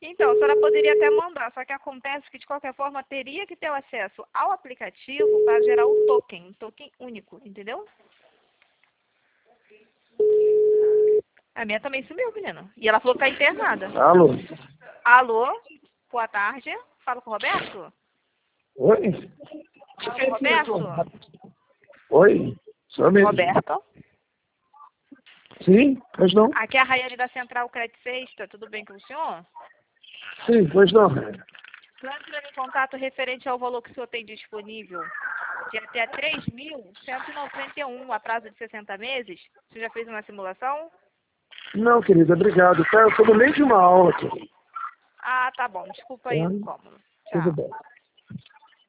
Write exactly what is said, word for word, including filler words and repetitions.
Então, a senhora poderia até mandar, só que acontece que, de qualquer forma, teria que ter o acesso ao aplicativo para gerar o token, um token único, entendeu? A minha também sumiu, menino. E ela falou que tá internada. Alô? Alô? Boa tarde. Fala com o Roberto? Oi? Fala com o Roberto? Oi? Sou mesmo. Roberto? Sim, pois não? Aqui é a Raiane da Central Crédito Sexta. Tudo bem com o senhor? Sim, pois não. Estou entrando em contato referente ao valor que o senhor tem disponível de até três mil cento e noventa e um a prazo de sessenta meses. Você já fez uma simulação? Não, querida, obrigado. Tá, eu estou no meio de uma aula aqui. Ah, tá bom. Desculpa aí o Tá? incômodo. Tudo Tchau. bem.